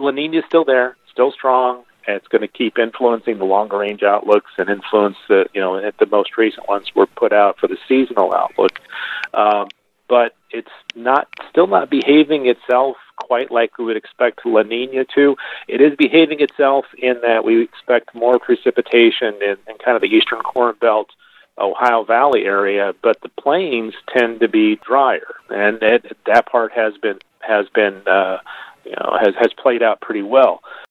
La Nina is still there, still strong. And it's going to keep influencing the longer range outlooks and influence the, the most recent ones were put out for the seasonal outlook. But it's still not behaving itself quite like we would expect La Nina to. It is behaving itself in that we expect more precipitation in kind of the eastern Corn Belt, Ohio Valley area, but the plains tend to be drier, and that part has played out pretty well.